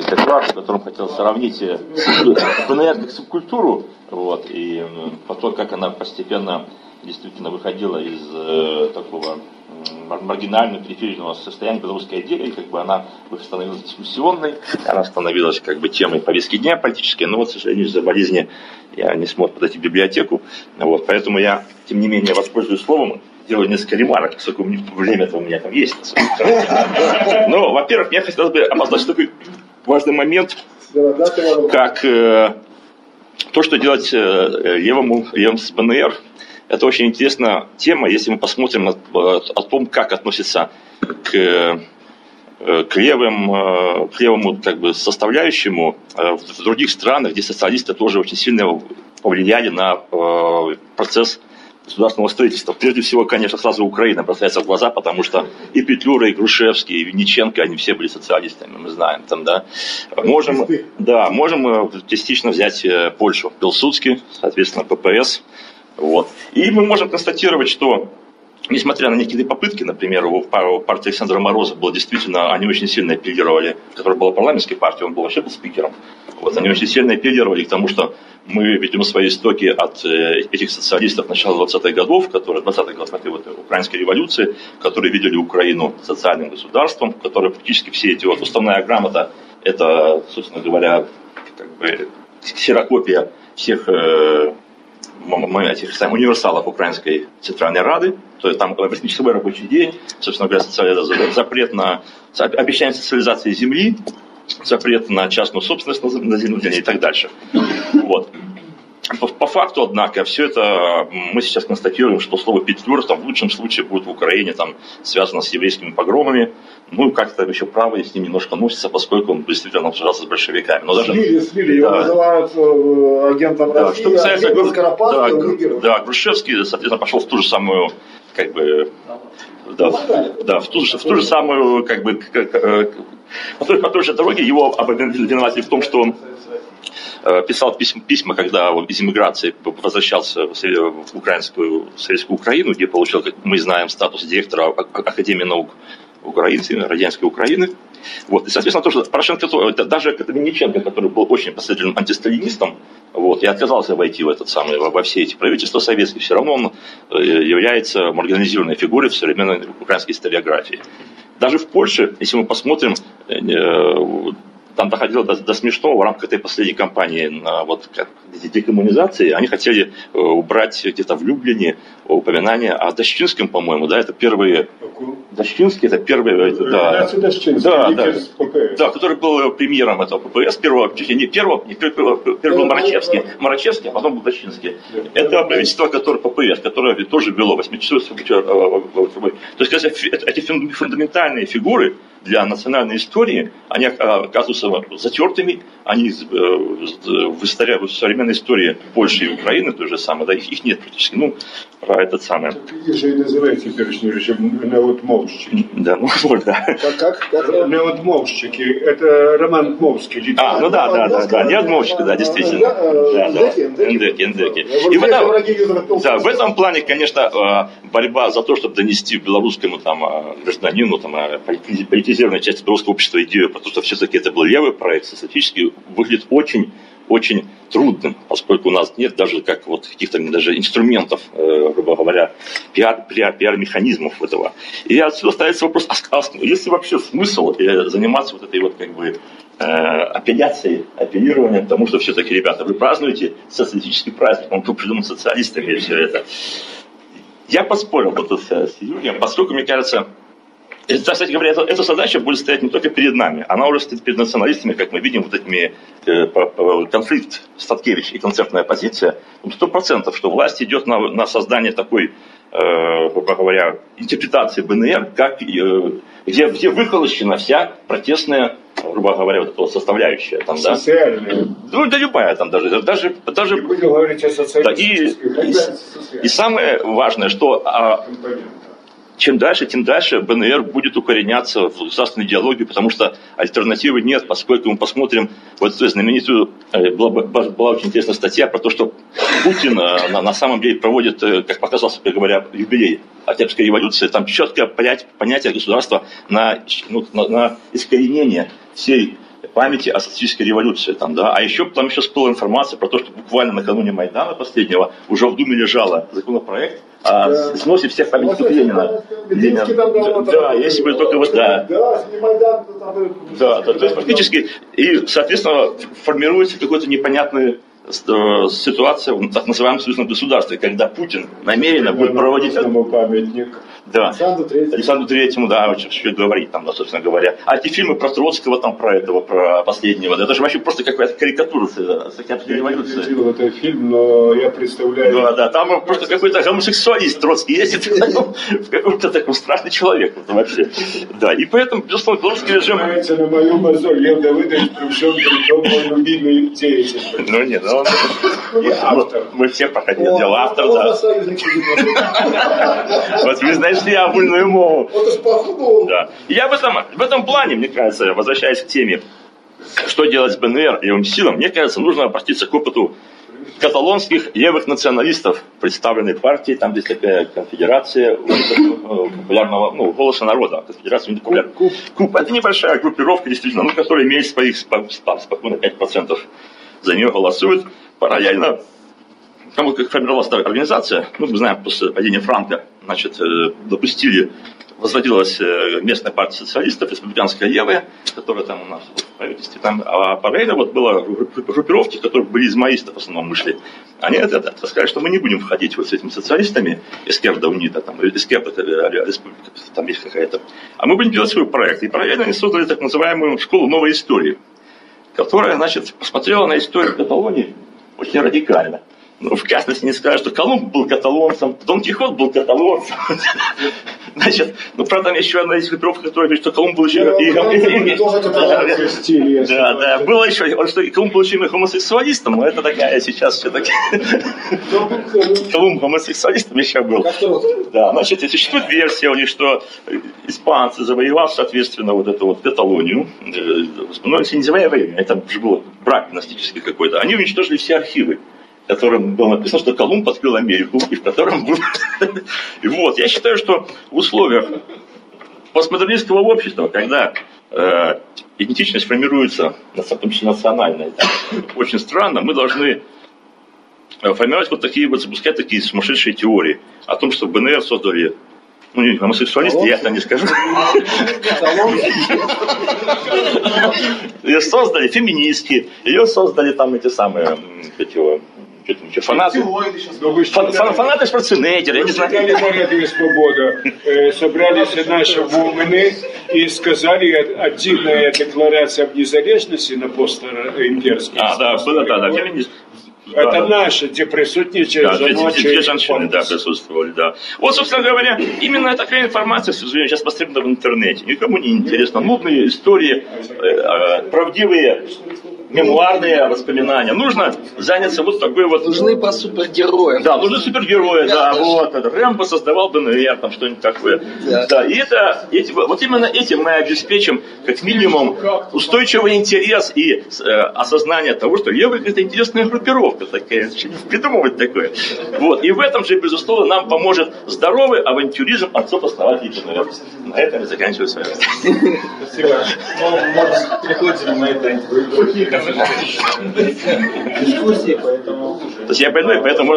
доклад, в котором хотел сравнить БНР как субкультуру, вот, и то, как она постепенно действительно выходила из такого маргинального, периферийного состояния белорусской идеи, как бы она становилась дискуссионной, она становилась как бы темой повестки дня политической, но вот, к сожалению, из-за болезни я не смог подойти в библиотеку, вот, поэтому я, тем не менее, воспользуюсь словом, делаю несколько ремарок, поскольку время-то у меня там есть. Но, во-первых, мне хотелось бы обозначить такой важный момент, как то, что делать левым с БНР. Это очень интересная тема, если мы посмотрим о том, как относится к левому как бы, составляющему в других странах, где социалисты тоже очень сильно повлияли на процесс государственного строительства. Прежде всего, конечно, сразу Украина бросается в глаза, потому что и Петлюра, и Грушевский, и Винниченко, они все были социалистами, мы знаем. Там, да. Можем частично взять Польшу. Пилсудский, соответственно, ППС. Вот. И мы можем констатировать, что, несмотря на некие попытки, например, у партии Александра Мороза было действительно, они очень сильно апеллировали, которая была парламентской партией, он вообще был спикером. Вот, они очень сильно апеллировали к тому, что мы ведем свои истоки от этих социалистов начала 20-х годов, которые 20-х годов украинской революции, которые видели Украину социальным государством, которые практически все эти вот уставная грамота, это, собственно говоря, как бы ксерокопия всех этих самых универсалов Украинской Центральной Рады, то есть там 8-часовой рабочий день, собственно говоря, запрет на обещание социализации земли, запрет на частную собственность на земледелие и так дальше. Вот. По факту, однако, все это мы сейчас констатируем, что слово Петлюра там в лучшем случае будет в Украине там связано с еврейскими погромами. Ну, как-то еще правые с ним немножко носятся, поскольку он действительно обсуждался с большевиками. Но даже, слили. Его называют агентом России, что касается, агентом Скоропадского. Да, Грушевский, соответственно, пошел в ту же самую, как бы, в ту же самую, как бы, по той же дороге его виноватили в том, что он писал письма, когда из эмиграции возвращался в украинскую советскую Украину, где получил, как мы знаем, статус директора Академии наук Украины, Радянской Украины. Вот. И, соответственно, тоже Порошенко, даже Винниченко, который был очень последовательным антисталинистом, вот, и отказался войти во все эти правительства советские, все равно он является маргинализированной фигурой в современной украинской историографии. Даже в Польше, если мы посмотрим, там доходило до смешного в рамках этой последней кампании на декоммунизации. Они хотели убрать где-то в Люблине упоминание о Дашчинском, по-моему, да, это первые... Дашчинский, это первый... Да, который был премьером этого ППС, первый был Марачевский, а потом был Дашчинский. Это правительство, которое ППС, которое тоже вело 8-часовой. То есть, эти фундаментальные фигуры для национальной истории, они оказываются затертыми, они в современной истории Польши и Украины то же самое, да, их нет практически, про этот самый. Их же и называют теперешнюю режим неотмовщики. Да, да. Как? Неотмовщики, это Роман Дмовский. Неотмовщики, да, действительно. Эндеки. И в этом плане, конечно, борьба за то, чтобы донести белорусскому гражданину, политизированной части белорусского общества идею про то, что все-таки это был левый проект, статистически выглядит очень трудным, поскольку у нас нет даже каких-то даже инструментов, грубо говоря, пиар-механизмов этого. И отсюда ставится вопрос, есть ли вообще смысл заниматься этой апеллированием к тому, что все-таки, ребята, вы празднуете социалистический праздник, он был придуман социалистами и все это. Я поспорил с Юрием, поскольку, мне кажется, кстати говоря, эта задача будет стоять не только перед нами, она уже стоит перед националистами, как мы видим, конфликт Статкевич и концертная оппозиция, 100%, что власть идет на создание такой, грубо говоря, интерпретации БНР, где выхолощена вся протестная, грубо говоря, составляющая. Там, да? Социальная. Да любая там даже. Не будем говорить о социалистической. И самое важное, что чем дальше, тем дальше БНР будет укореняться в государственной идеологии, потому что альтернативы нет, поскольку мы посмотрим эту знаменитую, была очень интересная статья про то, что Путин на самом деле проводит, как показалось, как говоря, юбилей Октябрьской революции, там четкое понятие государства на искоренение всей памяти о социалистической революции. Там, да? А еще там еще всплыла информация про то, что буквально накануне Майдана последнего уже в Думе лежала законопроект о сносе всех памятников Ленина. Да, если бы только вот, да. Да, то есть фактически, и, соответственно, формируется какой-то непонятный ситуация в так называемом союзном государстве, когда Путин намеренно будет проводить... памятник. Да, Александру Третьему, да, что говорить там, да, собственно говоря. А эти фильмы про Троцкого, там, про этого, про последнего, да, это же вообще просто какая-то карикатура с Октябрьской революции. Я видел этот фильм, но я представляю... Да, да, там просто какой-то гомосексуалист Троцкий ездит в каком-то таком страшный человек вот, вообще. Да, и поэтому, безусловно, белорусский режим... На мою мозоль Лев Давыдович при всем при том мой любимый деятель. Ну нет, ну мы все проходили дело, автор, да. Вот вы знаете, я огульную мову. Да. И я в этом плане, мне кажется, возвращаясь к теме, что делать с БНР и его силам, мне кажется, нужно обратиться к опыту каталонских левых националистов, представленной партии, там здесь такая конфедерация популярного, голоса народа, конфедерация популярного. КУП, это небольшая группировка, действительно, которая имеет своих спокойно 5% за нее голосуют. Параллельно, как формировалась эта организация, мы знаем, после падения Франка, значит, возродилась местная партия социалистов, республиканская левая, которая там у нас в правительстве, там, а параллельно вот было группировки, которые были измаистов в основном вышли. Они сказали, что мы не будем входить вот с этими социалистами, Эскерда Унита, там, Эскерда Республика, там есть какая-то, а мы будем делать свой проект. И параллельно они создали так называемую школу новой истории, которая, значит, посмотрела на историю Каталонии очень радикально. Ну, в частности, не скажу, что Колумб был каталонцем, Дон Кихот был каталонцем. Значит, правда, там еще одна из группировок, которая говорит, что Колумб был еще... Да, было еще, что Колумб был еще гомосексуалистом, но это такая сейчас все-таки... Колумб гомосексуалистом еще был. Да, значит, существует версия у них, что испанцы, завоевав, соответственно, вот эту вот Каталонию, но это не называя время, это же был брак династический какой-то, они уничтожили все архивы, в котором было написано, что Колумб открыл Америку, и в котором был... И вот, я считаю, что в условиях постмодернистского общества, когда идентичность формируется, в том числе национальная, очень странно, мы должны формировать вот такие вот, запускать такие сумасшедшие теории о том, что БНР создали, гомосексуалисты, я это не скажу. Ее создали феминистки, ее создали там эти самые, фанаты. Фанаты Шварценеггера, я не знаю. Радио «Свобода» собрались наши воины и сказали, отдельная декларация об незалежности на постимперском. Да, феминист. Это наши, где присутствуют две женщины, да, присутствовали, да. Вот, собственно говоря, именно такая информация, к сожалению, сейчас посредственно в интернете. Никому не интересно. Нудные истории, правдивые, мемуарные воспоминания. Нужно заняться вот такой вот... Нужны по супергероям. Да, нужны супергерои, да, вот. Рэмбо создавал БНР, там что-нибудь такое. Да, и вот именно этим мы обеспечим, как минимум, устойчивый интерес и осознание того, что левая это интересная группировка такая, придумывать такое. Вот, и в этом же, безусловно, нам поможет здоровый авантюризм отцов-основателей БНР. На этом я заканчиваю свое. Спасибо. Переходим на это дискуссии, поэтому... То есть я понимаю, поэтому